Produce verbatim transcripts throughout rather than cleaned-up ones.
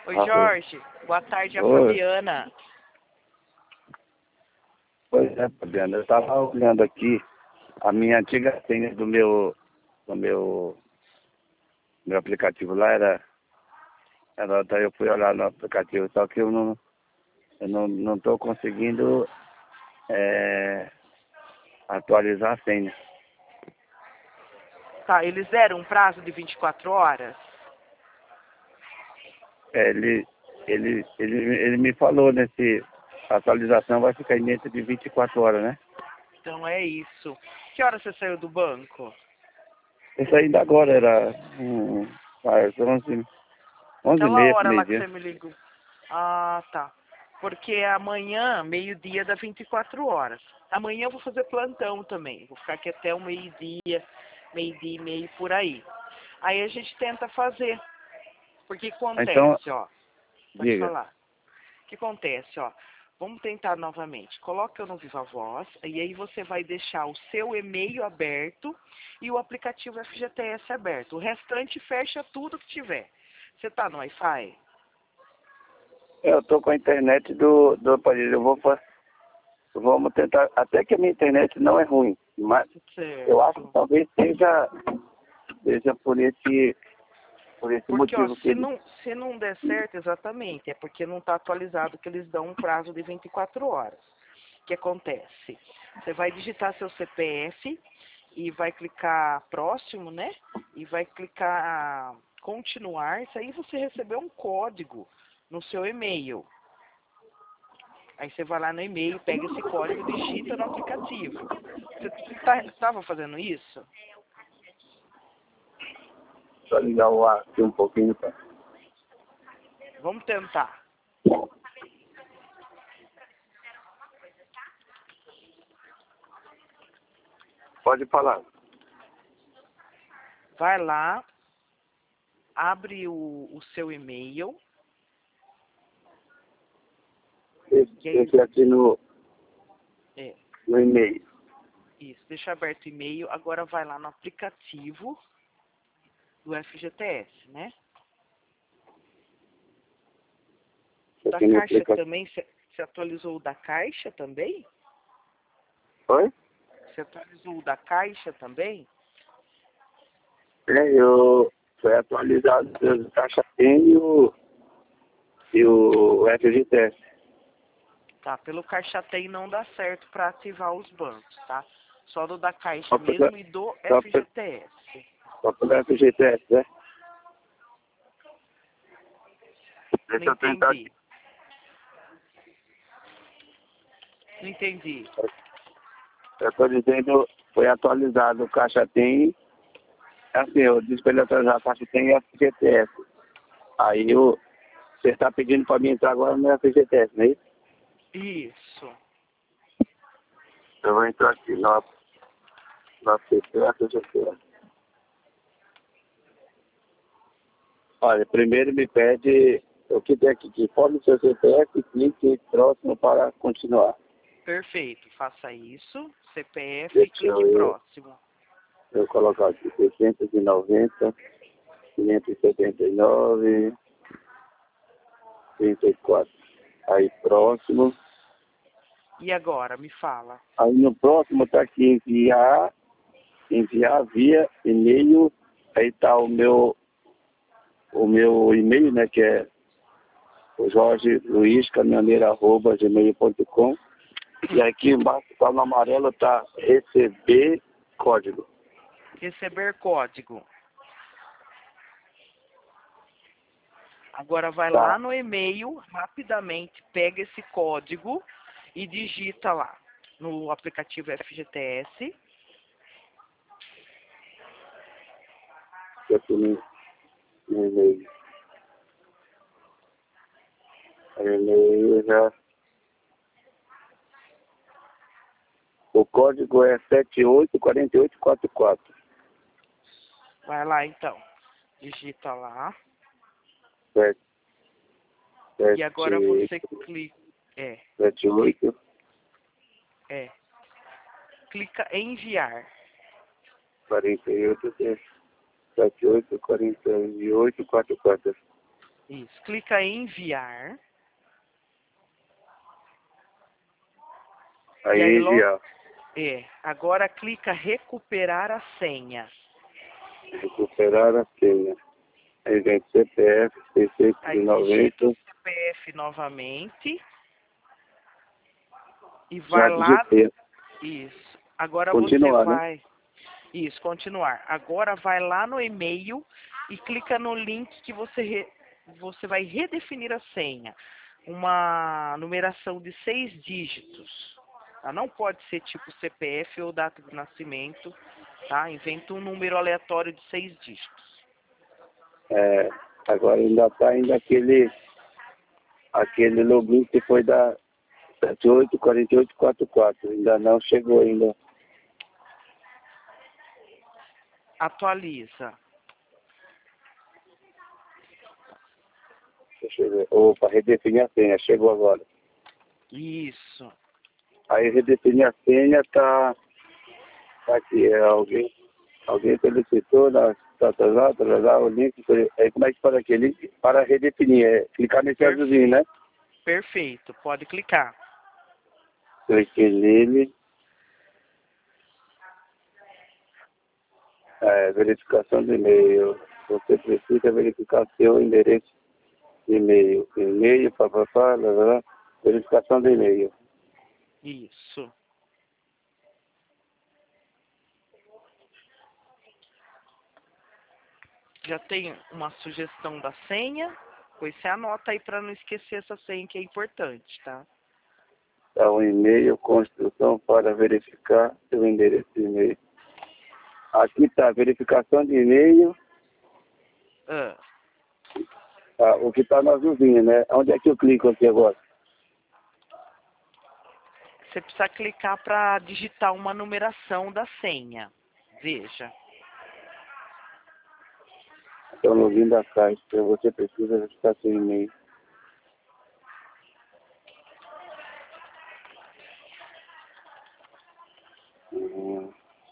Oi, Ah, Jorge. Boa tarde, a oi. Fabiana. Pois é, Fabiana, eu estava olhando aqui a minha antiga senha do meu, do meu, meu aplicativo lá, era, era, daí eu fui olhar no aplicativo, só que eu não eu não, não tô conseguindo é, atualizar a senha. Tá, eles deram um prazo de vinte e quatro horas? É, ele, ele, ele, ele me falou nesse, a atualização vai ficar dentro de vinte e quatro horas, né? Então é isso. Que hora você saiu do banco? Isso ainda agora era um, às onze, onze e Aquela meia, hora lá que meio-dia. você me ligou. Ah, tá. Porque amanhã, meio-dia, dá vinte e quatro horas. Amanhã eu vou fazer plantão também. Vou ficar aqui até o meio-dia, meio-dia e meio por aí. Aí a gente tenta fazer. Porque Então, acontece, ó. Pode diga. falar. O que acontece, ó? Vamos tentar novamente. Coloca no Viva Voz e aí você vai deixar o seu e-mail aberto e o aplicativo F G T S aberto. O restante fecha tudo que tiver. Você tá no Wi-Fi? Eu tô com a internet do, do aparelho. Eu vou fa- vamos tentar. Até que a minha internet não é ruim, mas eu acho que Certo. talvez seja, seja por esse, por esse Porque, ó, motivo que se ele. não, se não der certo, exatamente, é porque não está atualizado que eles dão um prazo de vinte e quatro horas. O que acontece? Você vai digitar seu C P F e vai clicar próximo, né? E vai clicar continuar. Isso aí você recebeu um código no seu e-mail. Aí você vai lá no e-mail, pega esse código e digita no aplicativo. Você estava fazendo isso? Só ligar o ar aqui um pouquinho, tá? Vamos tentar. Pode falar. Vai lá, abre o, o seu e-mail. Esse, E aí, esse aqui no, é, no e-mail. isso, deixa aberto o e-mail. Agora vai lá no aplicativo do F G T S, né? Isso Da aqui no Caixa aplicativo. também, você atualizou o da Caixa também? Oi? Você atualizou o da Caixa também? É, eu foi atualizado o Caixa Tem e o, e o F G T S. Tá, pelo Caixa Tem não dá certo para ativar os bancos, tá? Só do da Caixa Só pelo, mesmo e do só pelo, F G T S. só pelo F G T S, né? Não Deixa eu tentar entendi. aqui. Não entendi. Eu estou dizendo, foi atualizado o Caixa Tem, assim, eu disse para ele atualizar o Caixa Tem e F G T S. Aí o, você está pedindo para mim entrar agora no F G T S, não é isso? Isso. Eu vou entrar aqui no, no F G T S. Olha, primeiro me pede o que tem aqui, que informe seu C P F e clique próximo para continuar. Perfeito. Faça isso. C P F e Deixa clique eu, eu, próximo. eu colocar aqui seiscentos e noventa, quinhentos e setenta e nove, trinta e quatro. Aí próximo. E agora, me fala. Aí no próximo está aqui enviar, enviar via e-mail. Aí está o meu, o meu e-mail, né, que é o jorge luiz caminhoneiro arroba gmail ponto com. E aqui embaixo está no amarelo, está receber código. Receber código. Agora vai lá Tá. no e-mail, rapidamente pega esse código e digita lá no aplicativo F G T S. Aqui no, no e-mail. Aí o e-mail já. O código é sete oito quatro oito quatro quatro. Vai lá então. Digita lá. sete, E agora você clica. É. sete oito. É. Clica em enviar. quarenta e oito, sete oito, quarenta e oito, quatro quatro. Isso. Clica em enviar. Aí, E aí logo, enviar. é, agora clica recuperar a senha. Recuperar a senha. Aí vem C P F seiscentos e Aí digita o noventa. C P F novamente. E Já vai lá. digitei. Isso. Agora você Continuar, né? vai. Isso, continuar. Agora vai lá no e-mail e clica no link que você, re, você vai redefinir a senha. Uma numeração de seis dígitos. Tá? Não pode ser tipo C P F ou data de nascimento. Tá? Inventa um número aleatório de seis dígitos. É, agora ainda está ainda aquele, aquele login que foi da sete oito quatro oito quatro quatro. Ainda não chegou ainda. Atualiza. Deixa eu ver. Opa, redefinir a senha. Chegou agora. Isso. Aí redefinir a senha tá, tá aqui. É alguém, alguém solicitou na tá, tá, lá, tá, lá, o link. Aí como é que faz aqui? Link para redefinir. É clicar nesse azulzinho, né? Perfeito. Pode clicar. Cliquei nele. É, verificação do e-mail. Você precisa verificar seu endereço de e-mail. E-mail, papapá, lá, lá, lá. Verificação do e-mail. Isso. Já tem uma sugestão da senha, pois você anota aí para não esquecer essa senha que é importante, tá? Tá um e-mail, construção para verificar seu endereço de e-mail. Aqui está verificação de e-mail, Ah, tá, o que está no azulzinho, né? Onde é que eu clico aqui agora? você precisa clicar para digitar uma numeração da senha. Veja. Então, login da caixa, você precisa verificar seu e-mail. Hum.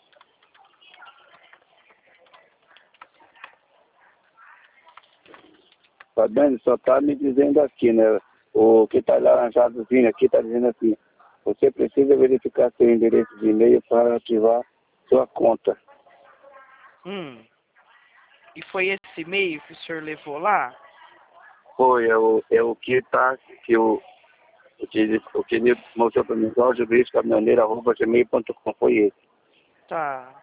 Tá vendo? Só tá me dizendo aqui, né? O que está laranjadozinho aqui está dizendo assim, você precisa verificar seu endereço de e-mail para ativar sua conta. Hum. E foi esse e-mail que o senhor levou lá? Foi, é o, é o que está, que o, o que ele, o que ele mostrou para mim, caminhoneiro arroba gmail ponto com, foi esse. Tá.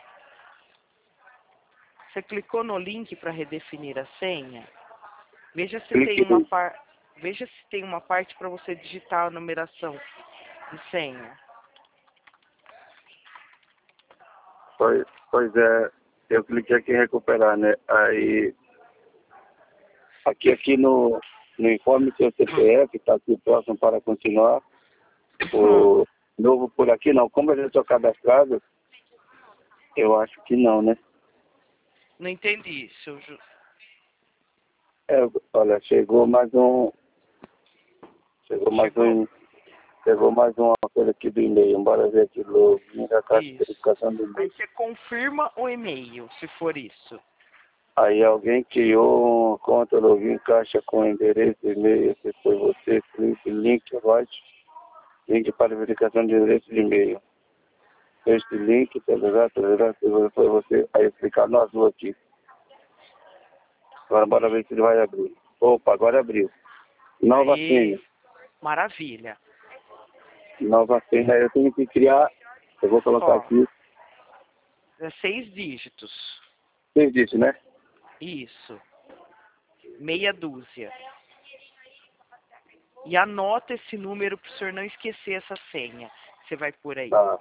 Você clicou no link para redefinir a senha? Veja se tem uma Cliquei. par... Veja se tem uma parte para você digitar a numeração de senha. Pois, pois é, eu cliquei aqui em recuperar, né? Aí, aqui, aqui no, no informe seu C P F, está aqui próximo para continuar. O novo por aqui não. Como eu já estou cadastrado, eu acho que não, né? Não entendi, seu Ju... É, olha, chegou mais um. Chegou mais Chegou? um. Chegou mais uma coisa aqui do e-mail. Bora ver aqui login da caixa de Isso. verificação do Aí e-mail. você confirma o e-mail, se for isso. Aí alguém criou uma conta login caixa com endereço e-mail. Se foi você, clique link right. Link para verificação de endereço de e-mail. Este link, tarará, tarará, se foi você, aí clicar no azul aqui. Agora bora ver se ele vai abrir. Opa, agora abriu. Nova Aí, senha. maravilha. Nova senha. Eu tenho que criar. Eu vou colocar Ó, aqui. é seis dígitos. Vocês disse, né? Isso. Meia dúzia. E anota esse número para o senhor não esquecer essa senha. Você vai por aí. Tá.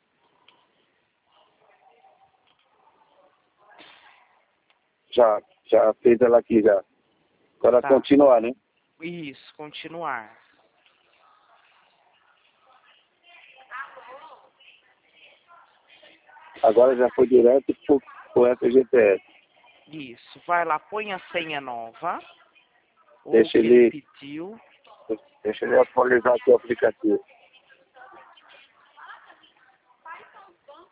Já, já fez ela aqui já. Agora Tá. continuar, né? Isso, continuar. Agora já foi direto pro, pro F G P S. Isso. Vai lá, põe a senha nova. Ou o Deixa que ele ele, pediu. deixa ele atualizar aqui o aplicativo.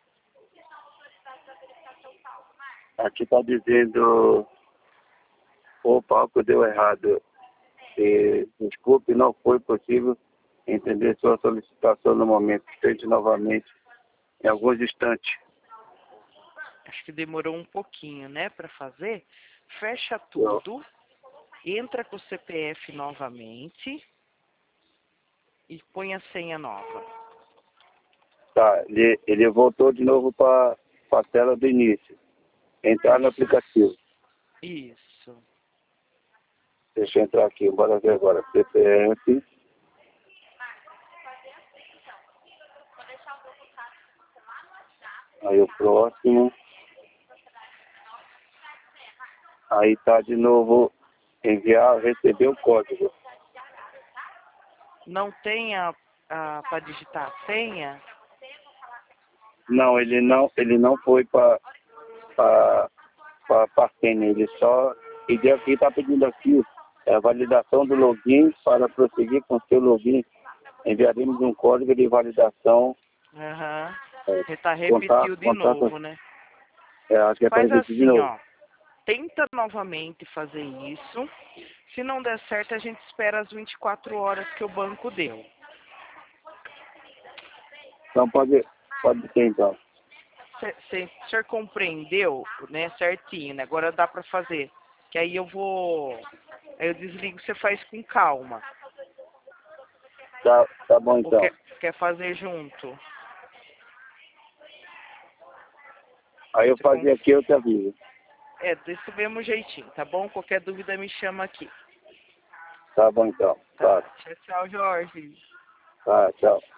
Aqui está dizendo o palco deu errado. E, desculpe, não foi possível entender sua solicitação no momento. Tente novamente em alguns instantes. Acho que demorou um pouquinho, né, para fazer. Fecha tudo, entra com o C P F novamente e põe a senha nova. Tá, ele, ele voltou de novo para a tela do início. Entrar no aplicativo. Isso. Deixa eu entrar aqui, bora ver agora. C P F. Aí o próximo. Aí tá de novo enviar, receber o código. Não tem a, a para digitar a senha? Não, ele não, ele não foi para para para ele só pediu aqui, está pedindo aqui a validação do login. Para prosseguir com seu login, enviaremos um código de validação. Aham. É, Ele tá contar, repetiu de contar, novo, né? é, acho que é para Faz repetir de assim, novo. ó. Tenta novamente fazer isso. Se não der certo, a gente espera as vinte e quatro horas que o banco deu. Então pode, pode ser então. O senhor compreendeu, né, certinho, né? Agora dá para fazer. Que aí eu vou... Aí eu desligo, você faz com calma. Tá, tá bom Ou então. quer, quer fazer junto? Aí eu Você fazia conf... aqui, eu te aviso. É, desse mesmo jeitinho, tá bom? Qualquer dúvida me chama aqui. Tá bom então. Tá. Tá, Tchau, tchau, Jorge. tá, tchau.